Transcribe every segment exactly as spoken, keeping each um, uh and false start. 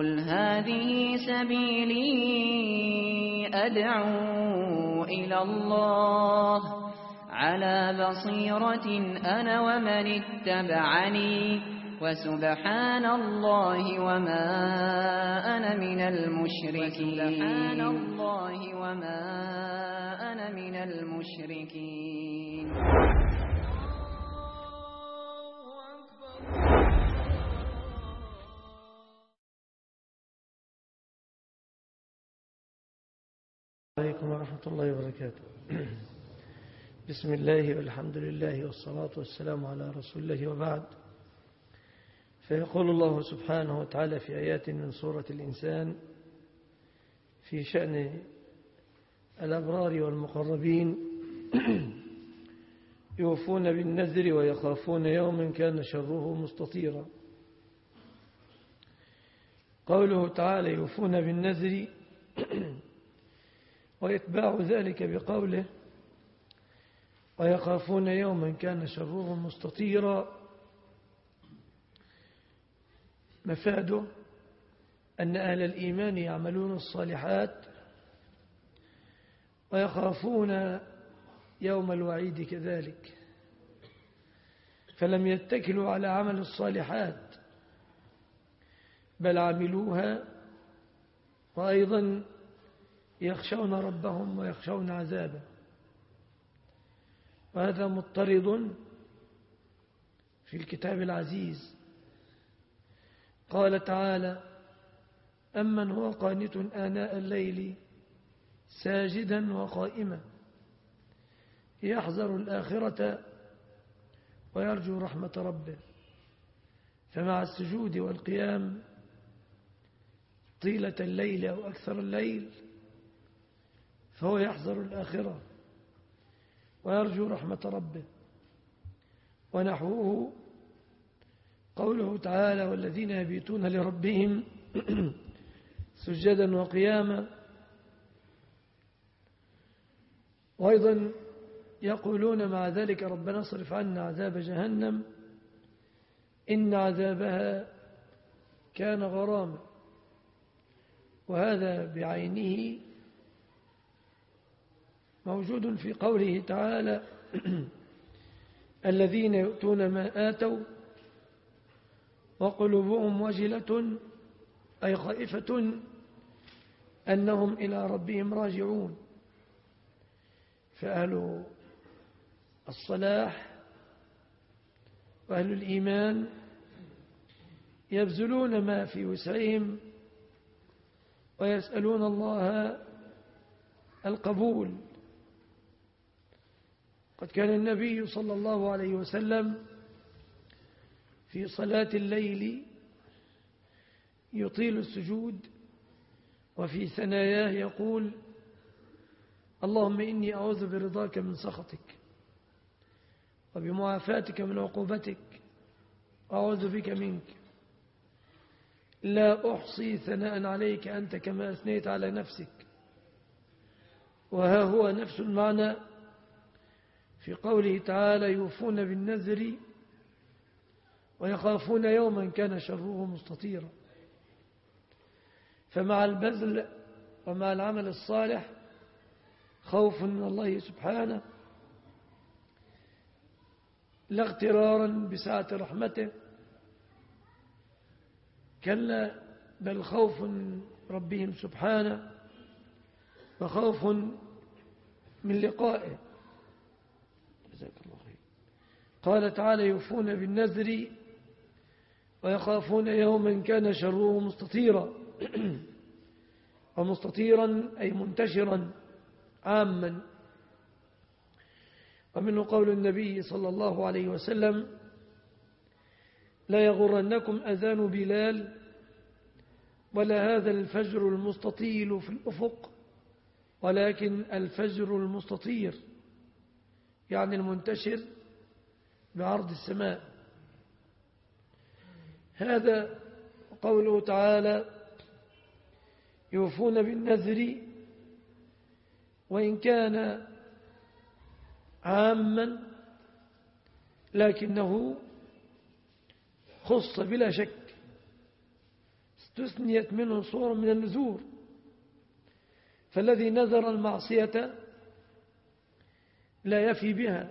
قل هذه سبيلي أدعو إلى الله على بصيرة أنا ومن اتبعني وسبحان الله وما أنا من المشركين سبحان الله وما أنا من المشركين. عليكم ورحمة الله وبركاته. بسم الله والحمد لله والصلاة والسلام على رسول الله وبعد. فيقول الله سبحانه وتعالى في آيات من سورة الإنسان في شأن الأبرار والمقربين يوفون بالنذر ويخافون يوما كان شره مستطيرا. قوله تعالى يوفون بالنذر ويتبع ذلك بقوله ويخافون يوما كان شره مستطيرا، مفاده أن أهل الإيمان يعملون الصالحات ويخافون يوم الوعيد كذلك، فلم يتكلوا على عمل الصالحات بل عملوها، وأيضا يخشون ربهم ويخشون عذابه. وهذا مضطرد في الكتاب العزيز. قال تعالى أمن هو قانت آناء الليل ساجدا وقائما يحذر الآخرة ويرجو رحمة ربه، فمع السجود والقيام طيلة الليل أو أكثر الليل فهو يحذر الآخرة ويرجو رحمة ربه. ونحوه قوله تعالى والذين يبيتون لربهم سجدا وقياما، وأيضا يقولون مع ذلك ربنا اصرف عنا عذاب جهنم إن عذابها كان غراما. وهذا بعينه موجود في قوله تعالى الذين يؤتون ما آتوا وقلوبهم وجلة أي خائفة أنهم إلى ربهم راجعون. فأهل الصلاح وأهل الإيمان يبذلون ما في وسعهم ويسألون الله القبول. قد كان النبي صلى الله عليه وسلم في صلاة الليل يطيل السجود وفي ثناياه يقول اللهم إني أعوذ برضاك من سخطك وبمعافاتك من عقوبتك أعوذ بك منك لا أحصي ثناء عليك أنت كما أثنيت على نفسك. وها هو نفس المعنى في قوله تعالى يوفون بالنذر ويخافون يوما كان شره مستطيرا. فمع البذل ومع العمل الصالح خوف من الله سبحانه لا اغترارا بسعة رحمته، كلا بل خوف من ربهم سبحانه وخوف من لقائه. جزاك الله خير. قال تعالى يوفون بالنذر ويخافون يوما كان شره مستطيرا. ومستطيرا أي منتشرا عاما. ومنه قول النبي صلى الله عليه وسلم لا يغرنكم أذان بلال ولا هذا الفجر المستطيل في الأفق ولكن الفجر المستطير، يعني المنتشر بعرض السماء. هذا قوله تعالى يوفون بالنذر، وإن كان عاما لكنه خص بلا شك، استثنيت منه صور من النذور، فالذي نذر المعصية لا يفي بها،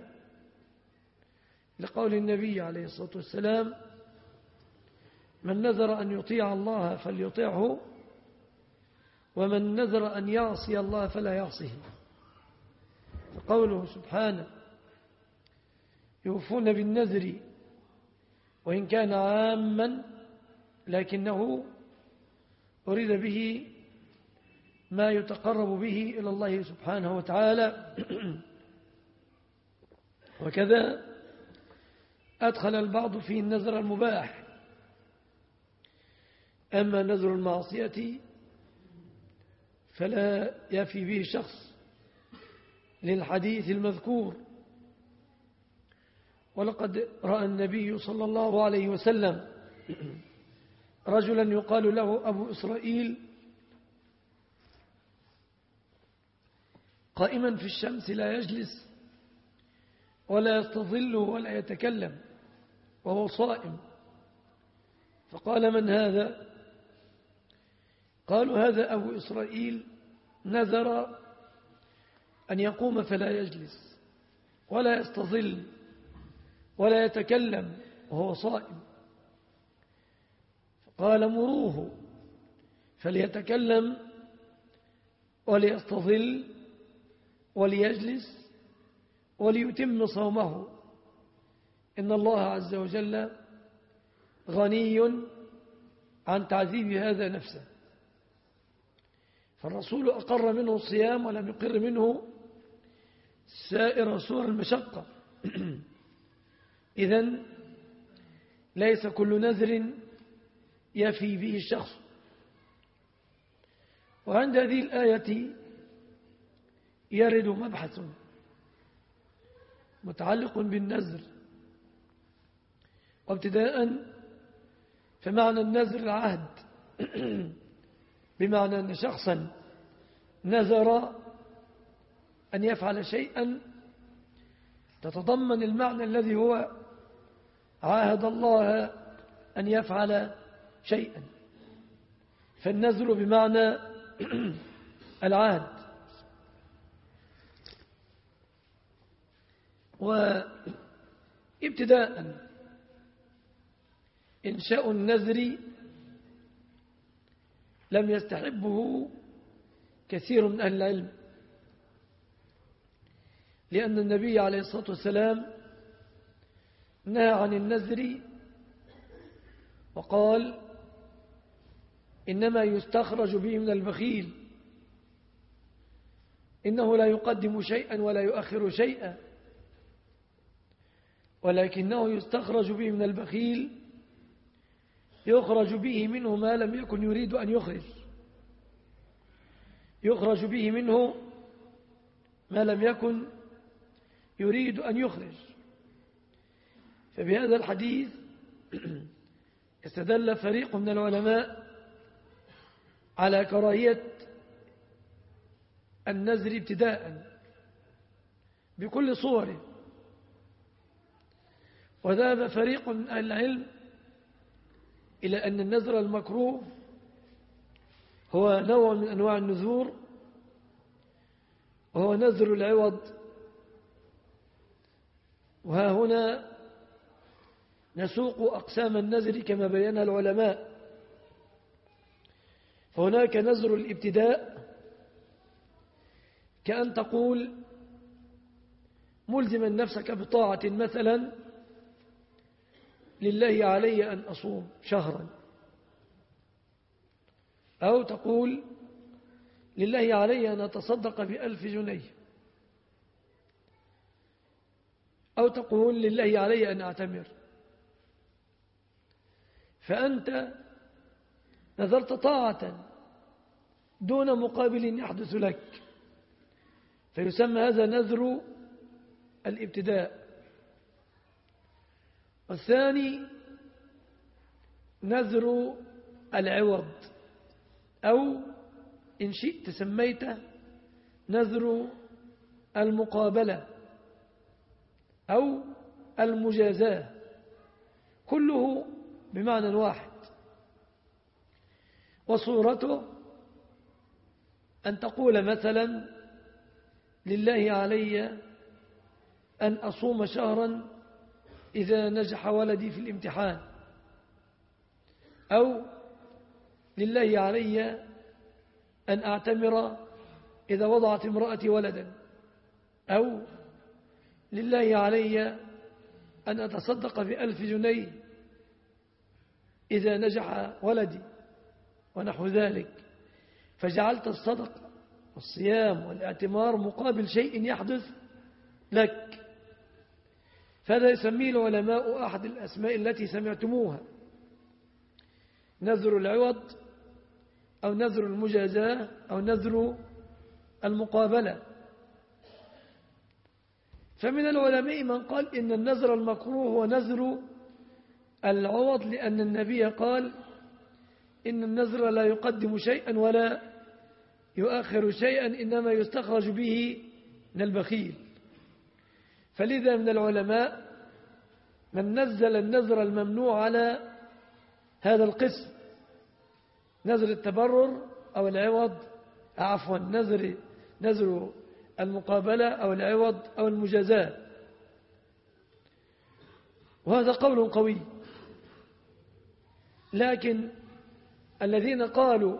لقول النبي عليه الصلاة والسلام: من نذر أن يطيع الله فليطيعه، ومن نذر أن يعصي الله فلا يعصيه. فقوله سبحانه: يوفون بالنذر وإن كان عاما لكنه أريد به ما يتقرب به إلى الله سبحانه وتعالى. وكذا أدخل البعض فيه النذر المباح. أما نذر المعصية فلا يفي به شخص للحديث المذكور. ولقد رأى النبي صلى الله عليه وسلم رجلا يقال له أبو إسرائيل قائما في الشمس لا يجلس ولا يستظل ولا يتكلم وهو صائم، فقال: من هذا؟ قالوا: هذا أبو إسرائيل نذر أن يقوم فلا يجلس ولا يستظل ولا يتكلم وهو صائم. فقال: مروه فليتكلم وليستظل وليجلس وليتم صومه، إن الله عز وجل غني عن تعذيب هذا نفسه. فالرسول أقر منه الصيام ولم يقر منه سائر صور المشقة. إذن ليس كل نذر يفي به الشخص. وعند هذه الآية يرد مبحث متعلق بالنذر. وابتداء فمعنى النذر العهد، بمعنى أن شخصا نذر أن يفعل شيئا تتضمن المعنى الذي هو عاهد الله أن يفعل شيئا، فالنذر بمعنى العهد. وابتداء إنشاء النذر لم يستحبه كثير من أهل العلم، لأن النبي عليه الصلاة والسلام نهى عن النذر وقال: إنما يستخرج به من البخيل، إنه لا يقدم شيئا ولا يؤخر شيئا، ولكنه يستخرج به من البخيل يخرج به منه ما لم يكن يريد أن يخرج، يخرج به منه ما لم يكن يريد أن يخرج. فبهذا الحديث استدل فريق من العلماء على كراهية النذر ابتداء بكل صوره، وذهب فريق من أهل العلم إلى أن النذر المكروه هو نوع من أنواع النذور، وهو نذر العوض. وها هنا نسوق أقسام النذر كما بينها العلماء. فهناك نذر الابتداء، كأن تقول ملزما نفسك بطاعة، مثلا: لله علي أن أصوم شهرا، أو تقول لله علي أن أتصدق بألف جنيه، أو تقول لله علي أن أعتمر. فأنت نذرت طاعة دون مقابل يحدث لك، فيسمى هذا نذر الابتداء. والثاني نذر العوض، أو إن شئت سميته نذر المقابلة أو المجازاة، كله بمعنى واحد. وصورته أن تقول مثلا لله علي أن أصوم شهرا إذا نجح ولدي في الامتحان، أو لله علي أن أعتمر إذا وضعت امرأتي ولدا، أو لله علي أن أتصدق بألف جنيه إذا نجح ولدي ونحو ذلك. فجعلت الصدقة والصيام والاعتمار مقابل شيء يحدث لك. فهذا يسميه العلماء أحد الأسماء التي سمعتموها: نذر العوض، أو نذر المجازاة، أو نذر المقابلة. فمن العلماء من قال إن النذر المكروه هو نذر العوض، لأن النبي قال إن النذر لا يقدم شيئا ولا يؤخر شيئا، إنما يستخرج به من البخيل. فلذا من العلماء من نزل النذر الممنوع على هذا القسم: نذر التبرر أو العوض، عفوا نذر نذر المقابلة أو العوض أو المجازاة. وهذا قول قوي. لكن الذين قالوا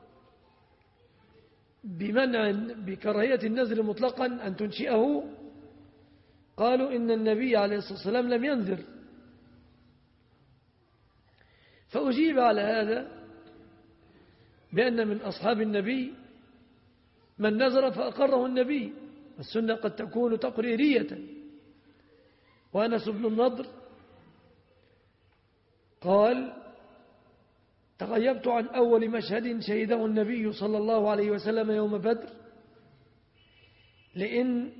بمنع بكراهية النذر مطلقا أن تنشئه، قالوا إن النبي عليه الصلاة والسلام لم ينذر. فأجيب على هذا بأن من أصحاب النبي من نذر فأقره النبي. السنة قد تكون تقريرية. وأنس بن النضر قال: تغيبت عن أول مشهد شهده النبي صلى الله عليه وسلم يوم بدر، لأن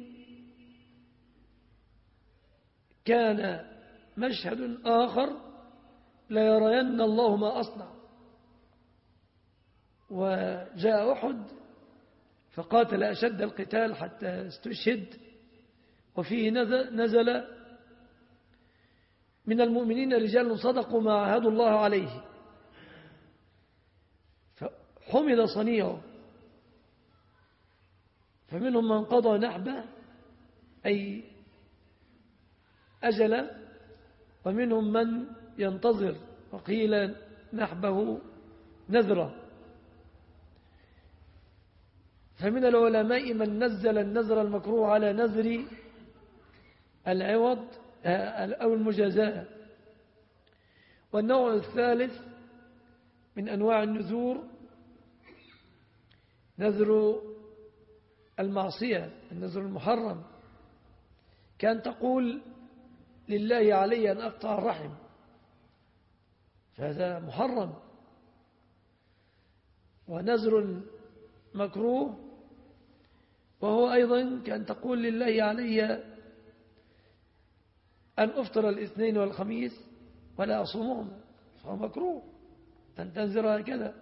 كان مشهد آخر لا يرين الله ما أصنع. وجاء أحد فقاتل أشد القتال حتى استشهد، وفيه نزل من المؤمنين رجال صدقوا ما عاهدوا الله عليه، فحمد صنيعه، فمنهم من قضى نحبه أي أجل، ومنهم من ينتظر، وقيل نحبه نذره. فمن العلماء من نزل النذر المكروه على نذر العوض أو المجازاة. والنوع الثالث من أنواع النذور نذر المعصية، النذر المحرم، كان تقول لله علي أن أقطع الرحم، فهذا محرم. ونذر مكروه وهو أيضا كان تقول لله علي أن أفطر الاثنين والخميس ولا أصومهم، فهو مكروه أن تنذر هكذا.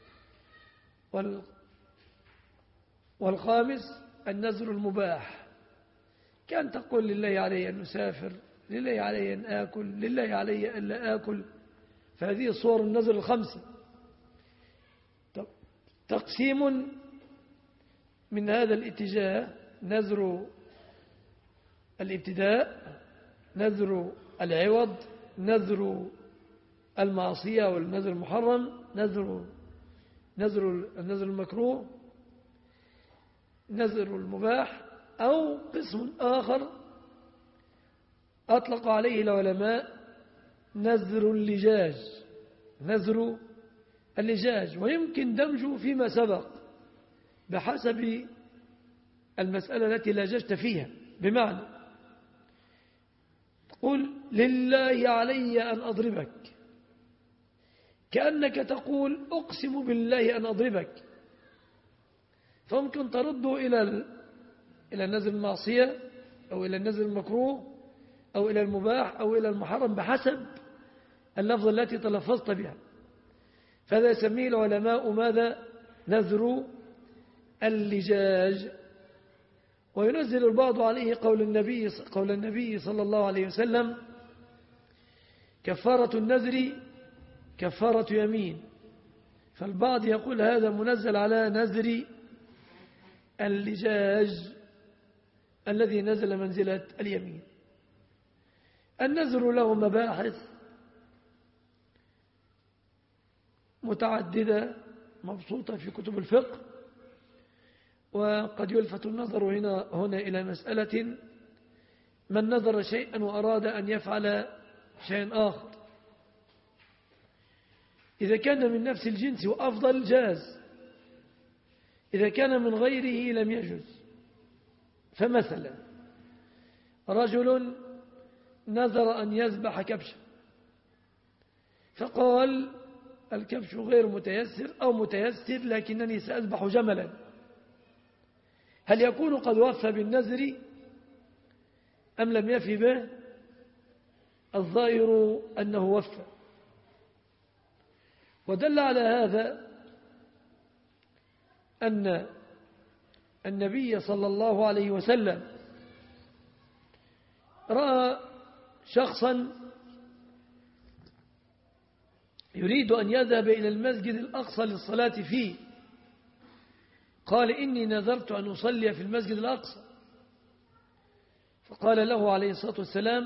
والخامس النذر المباح، كان تقول لله علي أن أسافر، لله علي أن آكل، لله علي أن لا آكل. فهذه صور النذر الخمسة. تقسيم من هذا الاتجاه: نذر الابتداء، نذر العوض، نذر المعصية والنذر المحرم، نذر نذر النذر المكروه، نذر المباح. أو قسم آخر أطلق عليه العلماء نذر اللجاج، نذر اللجاج، ويمكن دمجه فيما سبق بحسب المسألة التي لاججت فيها. بمعنى تقول لله علي أن أضربك، كأنك تقول أقسم بالله أن أضربك، فممكن ترده إلى إلى النذر المعصية أو إلى النذر المكروه أو إلى المباح أو إلى المحرم بحسب اللفظة التي تلفظت بها. فهذا يسميه العلماء ماذا؟ نذر اللجاج. وينزل البعض عليه قول النبي قول النبي صلى الله عليه وسلم: كفارة النذر كفارة يمين، فالبعض يقول هذا منزل على نذر اللجاج الذي نزل منزلة اليمين. النذر له مباحث متعددة مبسوطة في كتب الفقه، وقد يلفت النظر هنا, هنا إلى مسألة: من نذر شيئا وأراد أن يفعل شيئا آخر، إذا كان من نفس الجنس وأفضل جاز، إذا كان من غيره لم يجوز. فمثلا رجل نذر أن يذبح كبشا، فقال: الكبش غير متيسر أو متيسر لكنني سأذبح جملا، هل يكون قد وفى بالنذر أم لم يفي به؟ الظاهر أنه وفى. ودل على هذا أن النبي صلى الله عليه وسلم رأى شخصا يريد أن يذهب إلى المسجد الأقصى للصلاة فيه، قال: إني نذرت أن أصلي في المسجد الأقصى. فقال له عليه الصلاة والسلام: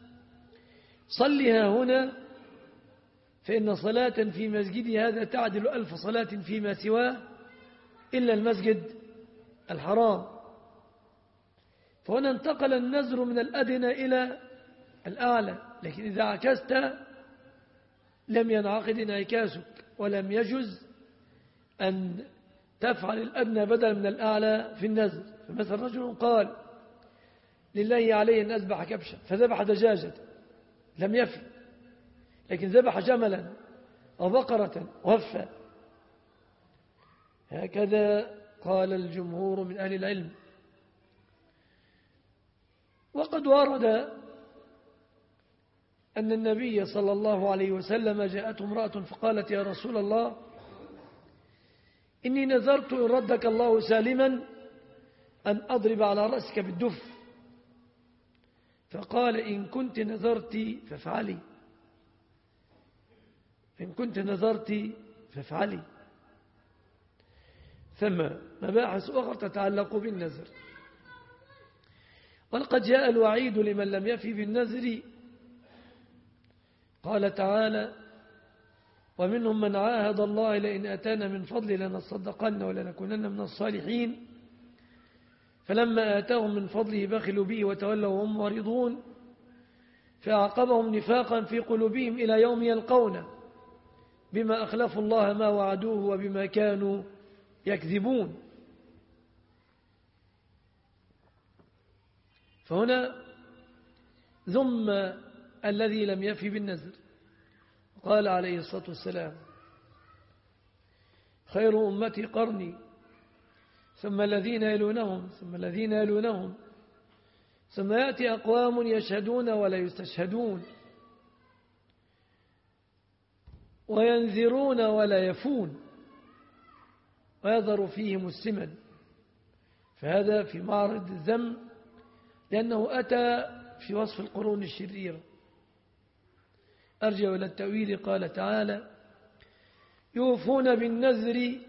صلها هنا، فإن صلاة في مسجدي هذا تعدل ألف صلاة فيما سواه إلا المسجد الحرام. فهنا انتقل النذر من الأدنى إلى الأعلى، لكن إذا عكست لم ينعقد انعكاسك، ولم يجوز أن تفعل الأدنى بدلا من الأعلى في النذر. فمثل رجل قال: لله علي أن أذبح كبشا، فذبح دجاجة، لم يفي، لكن ذبح جملا أو بقرة وفى. هكذا قال الجمهور من أهل العلم. وقد ورد أن النبي صلى الله عليه وسلم جاءته امرأة فقالت: يا رسول الله، إني نذرت إن ردك الله سالما أن أضرب على رأسك بالدف. فقال: إن كنت نذرت فافعلي، إن كنت نذرت فافعلي. ثم مباحث أخرى تتعلق بالنذر. ولقد جاء الوعيد لمن لم يفي بالنذر. قال تعالى: ومنهم من عاهد الله لئن أتانا من فضل لنصدقن ولنكونن من الصالحين فلما آتاهم من فضله بخلوا به وتولوا وهم معرضون فأعقبهم نفاقا في قلوبهم إلى يوم يلقونه بما أخلفوا الله ما وعدوه وبما كانوا يكذبون. فهنا ذم الذي لم يفي بالنذر. قال عليه الصلاة والسلام: خير أمتي قرني ثم الذين يلونهم ثم الذين يلونهم ثم يأتي أقوام يشهدون ولا يستشهدون وينذرون ولا يفون ويظهر فيهم السمن. فهذا في معرض الذم، لأنه أتى في وصف القرون الشريرة. أرجع إلى التأويل. قال تعالى: يوفون بالنذر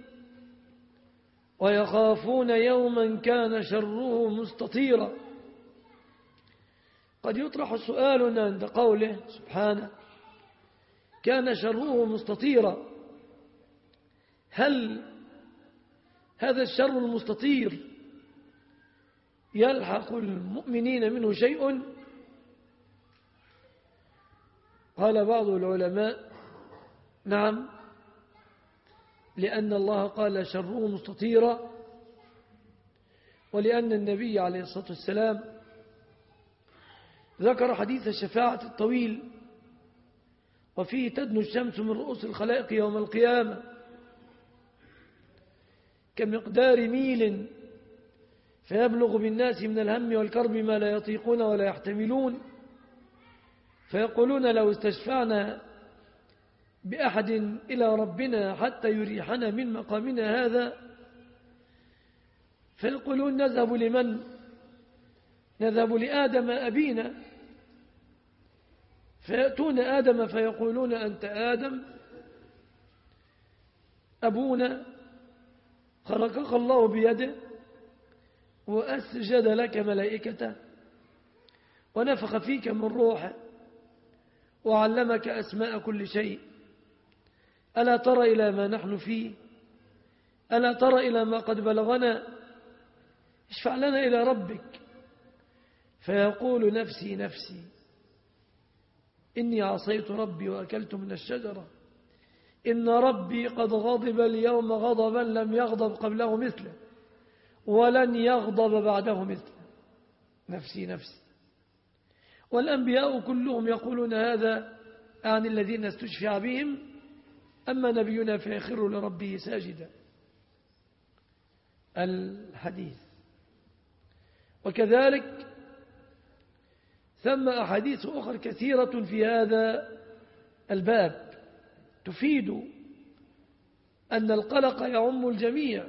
ويخافون يوما كان شره مستطيرا. قد يطرح سؤال عند قوله سبحانه: كان شره مستطيرا، هل هذا الشر المستطير يلحق المؤمنين منه شيء؟ قال بعض العلماء: نعم، لأن الله قال شره مستطيرا، ولأن النبي عليه الصلاة والسلام ذكر حديث الشفاعة الطويل وفيه تدنو الشمس من رؤوس الخلائق يوم القيامة كمقدار ميل فيبلغ بالناس من الهم والكرب ما لا يطيقون ولا يحتملون، فيقولون لو استشفعنا بأحد إلى ربنا حتى يريحنا من مقامنا هذا، فيقولون نذهب لمن؟ نذهب لآدم أبينا، فيأتون آدم فيقولون أنت آدم، أبونا خلقك الله بيده وأسجد لك ملائكته ونفخ فيك من روحه وعلمك أسماء كل شيء، ألا ترى إلى ما نحن فيه؟ ألا ترى إلى ما قد بلغنا؟ اشفع لنا إلى ربك. فيقول نفسي نفسي إني عصيت ربي وأكلت من الشجرة، إن ربي قد غضب اليوم غضبا لم يغضب قبله مثله ولن يغضب بعده مثله. نفسي نفسي. والأنبياء كلهم يقولون هذا عن الذين استشفع بهم، أما نبينا فيخر لربه ساجدا. الحديث. وكذلك ثم أحاديث أخرى كثيرة في هذا الباب تفيد أن القلق يعم الجميع،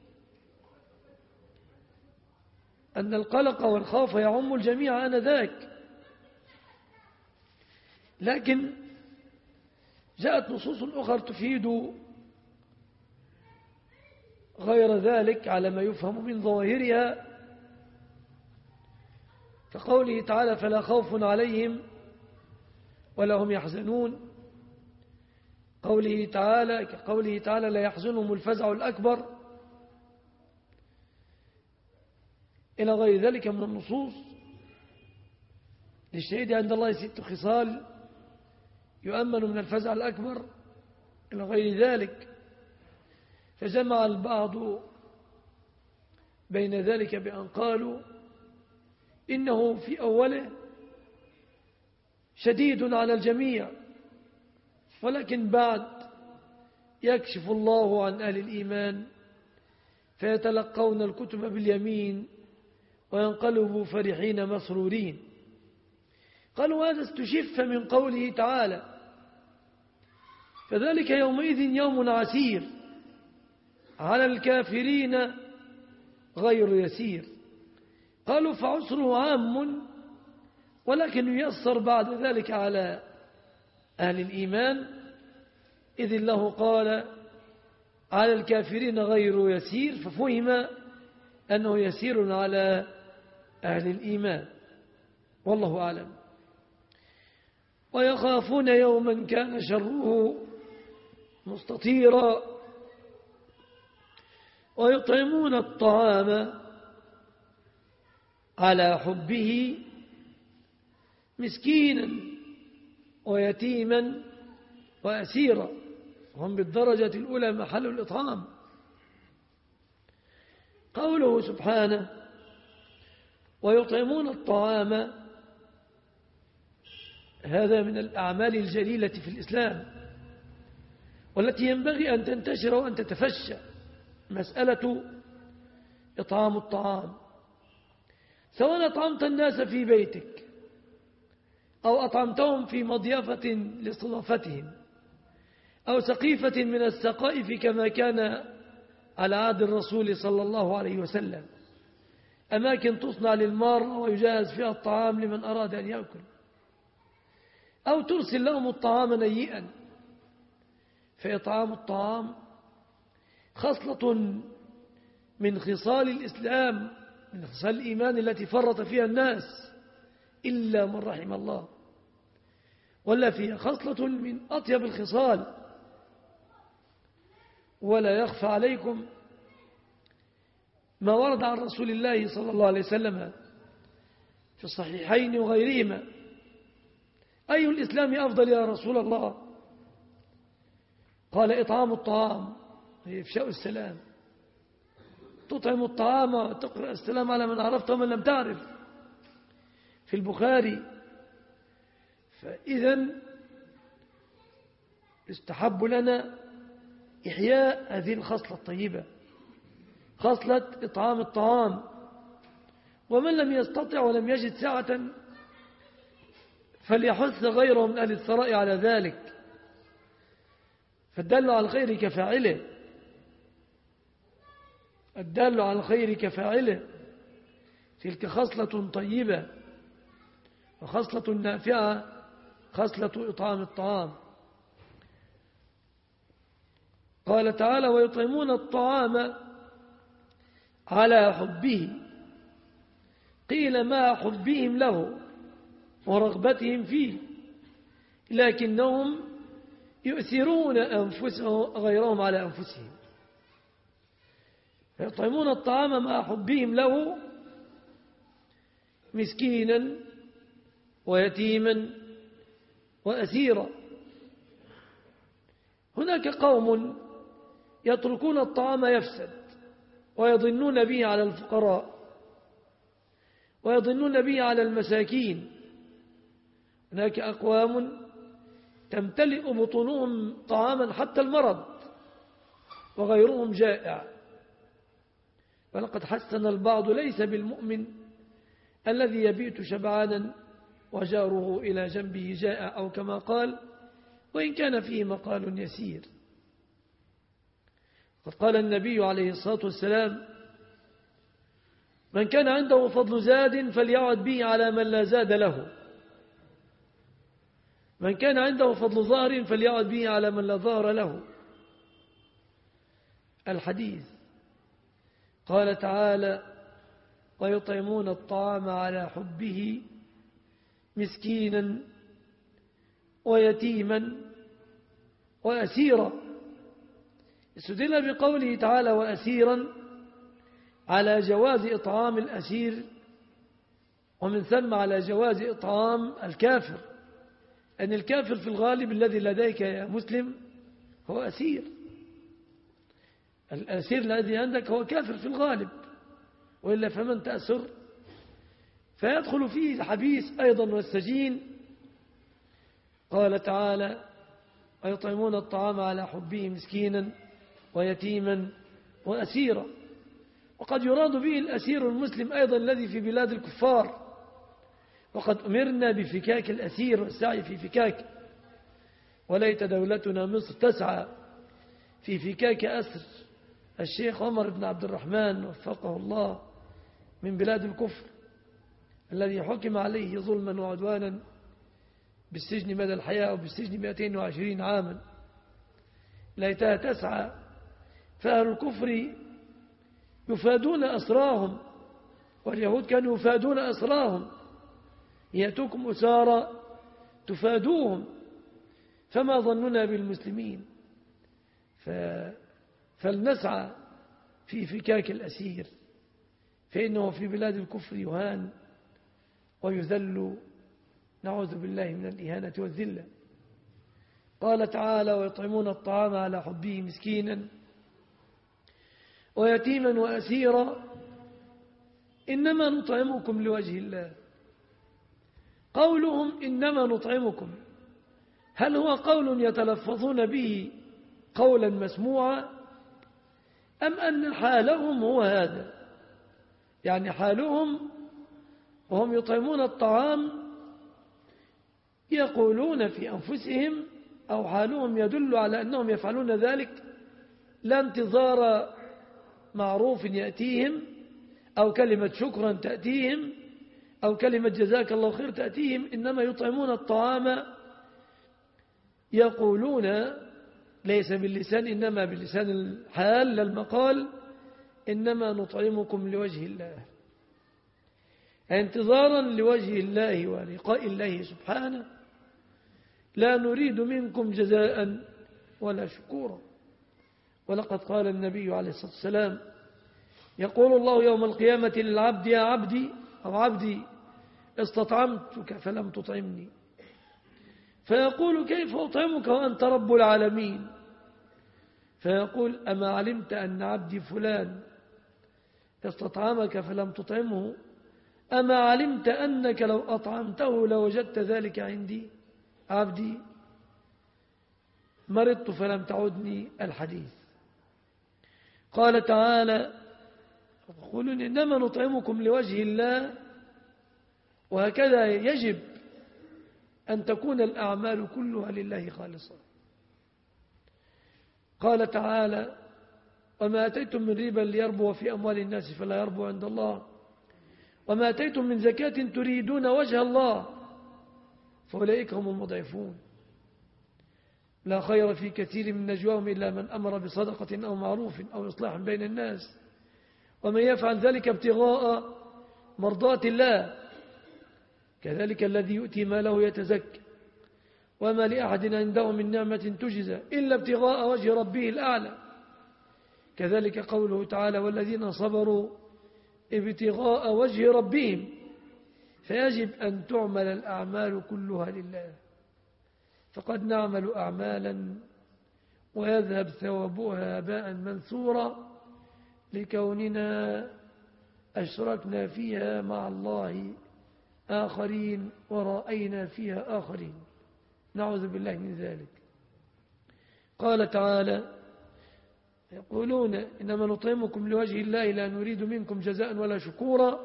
أن القلق والخوف يعم الجميع آنذاك. لكن جاءت نصوص أخرى تفيد غير ذلك على ما يفهم من ظواهرها، كقوله تعالى فلا خوف عليهم ولا هم يحزنون، قوله تعالى كقوله تعالى لا يحزنهم الفزع الأكبر، إلى غير ذلك من النصوص. للشهيد عند الله ست خصال يؤمن من الفزع الأكبر إلى غير ذلك. فجمع البعض بين ذلك بأن قالوا إنه في أوله شديد على الجميع، ولكن بعد يكشف الله عن أهل الإيمان فيتلقون الكتب باليمين وينقلبوا فرحين مسرورين. قالوا هذا استشف من قوله تعالى فذلك يومئذ يوم عسير على الكافرين غير يسير. قالوا فعسره عام ولكن ييسر بعد ذلك على أهل الإيمان، إذ الله قال على الكافرين غير يسير، ففهم أنه يسير على أهل الإيمان، والله أعلم. ويخافون يوما كان شره مستطيرا ويطعمون الطعام على حبه مسكينا ويتيما وأسيرا، هم بالدرجة الأولى محل الإطعام. قوله سبحانه ويطعمون الطعام، هذا من الأعمال الجليلة في الإسلام والتي ينبغي أن تنتشر وأن تتفشى، مسألة إطعام الطعام، سواء أطعمت الناس في بيتك أو أطعمتهم في مضيافة لاستضافتهم أو سقيفة من السقائف كما كان على عهد الرسول صلى الله عليه وسلم، أماكن تصنع للمارة ويجهز فيها الطعام لمن أراد أن يأكل، أو ترسل لهم الطعام نيئا. فإطعام الطعام خصلة من خصال الإسلام، من خصال الإيمان التي فرط فيها الناس إلا من رحم الله، ولا فيها خصلة من أطيب الخصال. ولا يخفى عليكم ما ورد عن رسول الله صلى الله عليه وسلم في الصحيحين وغيرهما: أي الإسلام أفضل يا رسول الله؟ قال إطعام الطعام، هي إفشاء السلام، تطعم الطعام وتقرأ السلام على من عرفت ومن لم تعرف، في البخاري. فإذا يستحب لنا إحياء هذه الخصلة الطيبة، خصلة إطعام الطعام. ومن لم يستطع ولم يجد سعة فليحث غيره من أهل الثراء على ذلك، فالدل على الخير كفاعله، الدل على الخير كفاعله. تلك خصلة طيبة وخصلة نافعة، خصلة إطعام الطعام. قال تعالى ويطعمون الطعام على حبه قيل مع حبهم له ورغبتهم فيه لكنهم يؤثرون أنفسهم غيرهم على أنفسهم. يطعمون الطعام مع حبهم له مسكينا ويتيما وأسيرا. هناك قوم يتركون الطعام يفسد ويظنون به على الفقراء ويظنون به على المساكين. هناك أقوام تمتلئ بطونهم طعاما حتى المرض وغيرهم جائع. ولقد حسن البعض ليس بالمؤمن الذي يبيت شبعانا وجاره إلى جنبه جائع أو كما قال وإن كان فيه مقال يسير. قد قال النبي عليه الصلاة والسلام من كان عنده فضل زاد فليعد به على من لا زاد له من كان عنده فضل ظهر فليعد به على من لا ظهر له. الحديث قال تعالى ويطعمون الطعام على حبه مسكينا ويتيما وأسيرا. استدل بقوله تعالى وأسيرا على جواز إطعام الأسير ومن ثم على جواز إطعام الكافر أن الكافر في الغالب الذي لديك يا مسلم هو أسير. الأسير الذي عندك هو كافر في الغالب وإلا فمن تأسر فيدخل فيه الحبيس أيضا والسجين. قال تعالى ويطعمون الطعام على حبه مسكينا ويتيما وأسيرا. وقد يراد به الأسير المسلم أيضا الذي في بلاد الكفار وقد أمرنا بفكاك الأسير والسعي في فكاك وليت دولتنا مصر تسعى في فكاك أسر الشيخ عمر بن عبد الرحمن وفقه الله من بلاد الكفر الذي حكم عليه ظلما وعدوانا بالسجن مدى الحياة أو بالسجن مئتين وعشرين عاما. ليتها تسعى فأهل الكفر يفادون أسراهم واليهود كانوا يفادون أسراهم يأتوكم أسارى تفادوهم فما ظننا بالمسلمين. ف... فلنسعى في فكاك الأسير فإنه في بلاد الكفر يهان ويذل نعوذ بالله من الإهانة والذلة. قال تعالى ويطعمون الطعام على حبه مسكينا ويتيما وأسيرا إنما نطعمكم لوجه الله. قولهم إنما نطعمكم هل هو قول يتلفظون به قولا مسموعا أم أن حالهم هو هذا؟ يعني حالهم وهم يطعمون الطعام يقولون في أنفسهم أو حالهم يدل على أنهم يفعلون ذلك لا انتظار معروف يأتيهم أو كلمة شكرا تأتيهم أو كلمة جزاك الله خير تأتيهم إنما يطعمون الطعام يقولون ليس باللسان إنما باللسان الحال للمقال إنما نطعمكم لوجه الله انتظارا لوجه الله ولقاء الله سبحانه لا نريد منكم جزاء ولا شكورا. ولقد قال النبي عليه الصلاة والسلام يقول الله يوم القيامة للعبد يا عبدي أو عبدي استطعمتك فلم تطعمني فيقول كيف أطعمك وأنت رب العالمين فيقول أما علمت أن عبدي فلان استطعمك فلم تطعمه أما علمت أنك لو أطعمته لوجدت ذلك عندي عبدي مرضت فلم تعدني الحديث. قال تعالى يقولون إنما نطعمكم لوجه الله وهكذا يجب أن تكون الأعمال كلها لله خالصة. قال تعالى وما أتيتم من ربا ليربو في أموال الناس فلا يربو عند الله وما أتيتم من زكاة تريدون وجه الله فأولئك هم المضعفون. لا خير في كثير من نجواهم إلا من أمر بصدقة أو معروف أو إصلاح بين الناس ومن يفعل ذلك ابتغاء مرضات الله كذلك الذي يؤتي ماله يتزكى وما لأحد عنده من نعمة تجزى إلا ابتغاء وجه ربه الأعلى كذلك قوله تعالى والذين صبروا ابتغاء وجه ربهم فيجب أن تعمل الأعمال كلها لله فقد نعمل أعمالا ويذهب ثوابها هباء منثورا لكوننا أشركنا فيها مع الله آخرين ورأينا فيها آخرين نعوذ بالله من ذلك. قال تعالى يقولون إنما نطعمكم لوجه الله لا نريد منكم جزاء ولا شكورا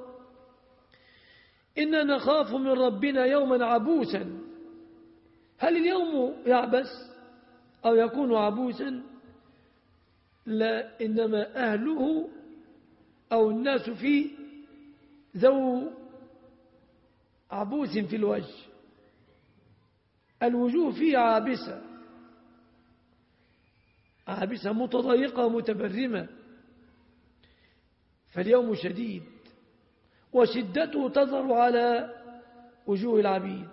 إننا نخاف من ربنا يوما عبوسا. هل اليوم يعبس أو يكون عبوسا؟ لا، إنما أهله أو الناس فيه ذو عبوس في الوجه، الوجوه فيه عابسة عابسة متضيقة متبرمة، فاليوم شديد وشدته تظهر على وجوه العبيد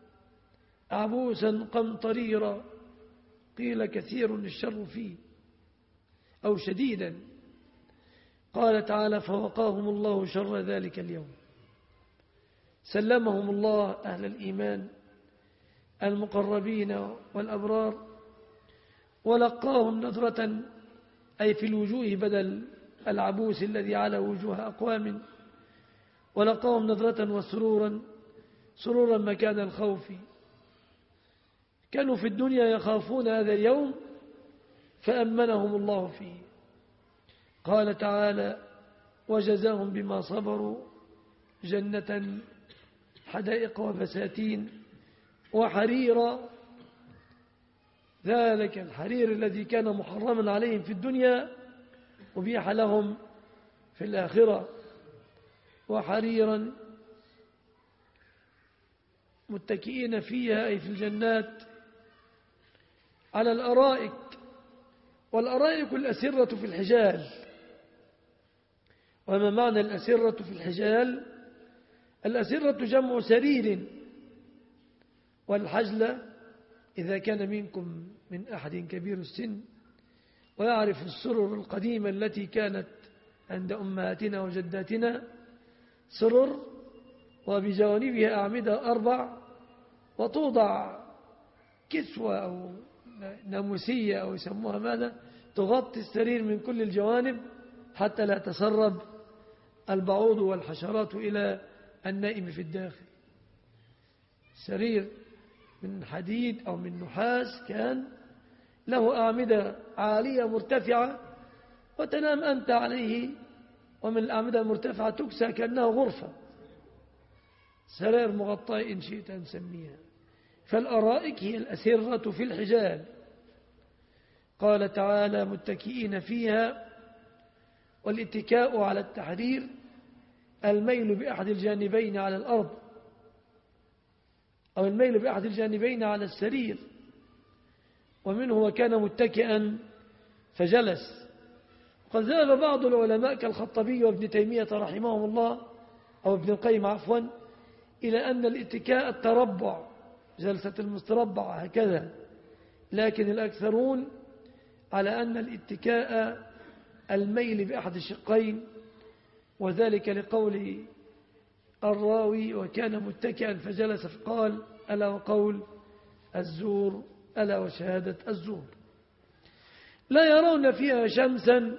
عبوسا قمطريرا قيل كثير الشر فيه أو شديدا. قال تعالى فوقاهم الله شر ذلك اليوم سلمهم الله أهل الإيمان المقربين والأبرار ولقاهم نظرة أي في الوجوه بدل العبوس الذي على وجوه أقوام ولقاهم نظرة وسرورا سرورا مكان الخوف. كانوا في الدنيا يخافون هذا اليوم فأمنهم الله فيه. قال تعالى وجزاهم بما صبروا جنة حدائق وبساتين وحريرا، ذلك الحرير الذي كان محرما عليهم في الدنيا أبيح لهم في الآخرة، وحريرا متكئين فيها أي في الجنات على الأرائك، والأرائك الأسرة في الحجال. وما معنى الأسرة في الحجال؟ الأسرة جمع سرير، والحجلة إذا كان منكم من أحد كبير السن ويعرف السرر القديمة التي كانت عند أمهاتنا وجداتنا، سرر وبجوانبها أعمدة أربع وتوضع كسوة أو ناموسية أو يسموها ماذا تغطي السرير من كل الجوانب حتى لا تسرب البعوض والحشرات إلى النائم في الداخل. سرير من حديد أو من نحاس كان له أعمدة عالية مرتفعة وتنام أنت عليه، ومن الأعمدة المرتفعة تكسى كأنها غرفة، سرير مغطاء إن شئت أن نسميها. فالأرائك هي الأسرة في الحجال. قال تعالى متكئين فيها، والاتكاء على التحرير الميل بأحد الجانبين على الأرض أو الميل بأحد الجانبين على السرير، ومنه وكان متكئا فجلس. قد ذهب بعض العلماء كالخطبي وابن تيمية رحمهم الله أو ابن القيم عفوا إلى أن الاتكاء التربع جلسة المستربع هكذا، لكن الأكثرون على أن الاتكاء الميل بأحد الشقين، وذلك لقول الراوي وكان متكئا فجلس فقال ألا وقول الزور ألا وشهادة الزور. لا يرون فيها شمسا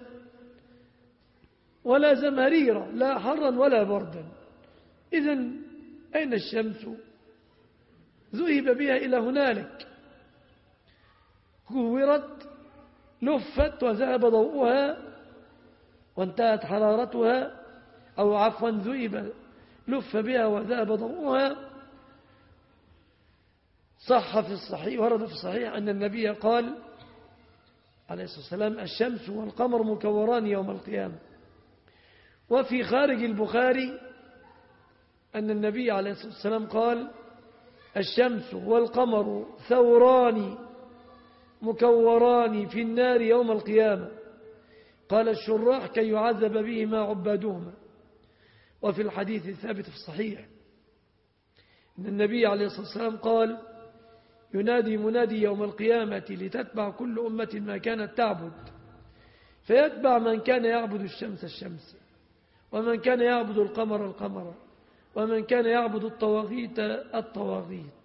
ولا زمهريرا، لا حرا ولا بردا. إذن أين الشمس؟ ذهب بها إلى هنالك، كورت لفت وذهب ضوءها وانتهت حرارتها، أو عفوا ذهب لف بها وذهب ضوءها. صح في الصحيح ورد في الصحيح أن النبي قال عليه الصلاة والسلام الشمس والقمر مكوران يوم القيامة. وفي خارج البخاري أن النبي عليه الصلاة والسلام قال الشمس والقمر ثوران مكوران في النار يوم القيامة. قال الشراح كي يعذب بهما عبادهما. وفي الحديث الثابت في الصحيح إن النبي عليه الصلاة والسلام قال ينادي منادي يوم القيامة لتتبع كل أمة ما كانت تعبد، فيتبع من كان يعبد الشمس الشمس، ومن كان يعبد القمر القمر، ومن كان يعبد الطواغيت الطواغيت،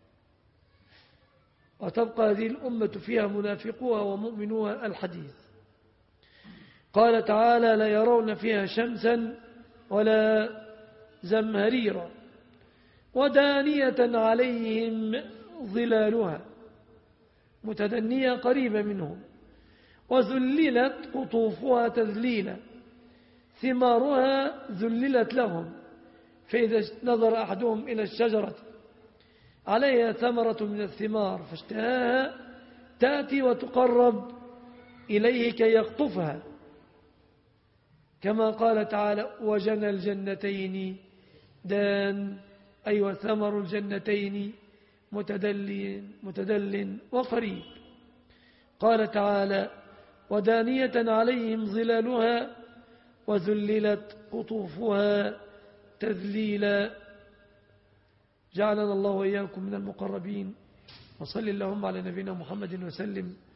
وتبقى هذه الأمة فيها منافقوها ومؤمنوها الحديث. قال تعالى لا يرون فيها شمسا ولا زمهريرا ودانية عليهم ظلالها، متدنية قريبة منهم، وذللت قطوفها تذليلا، ثمارها ذللت لهم، فإذا نظر أحدهم إلى الشجرة عليها ثمرة من الثمار فاشتهاها تأتي وتقرب إليه كي يقطفها، كما قال تعالى وجنى الجنتين دان، أي وثمر الجنتين متدل, متدل وقريب. قال تعالى ودانية عليهم ظلالها وذللت قطوفها تذليلا. جعلنا الله وإياكم من المقربين، وصل اللهم على نبينا محمد وسلم.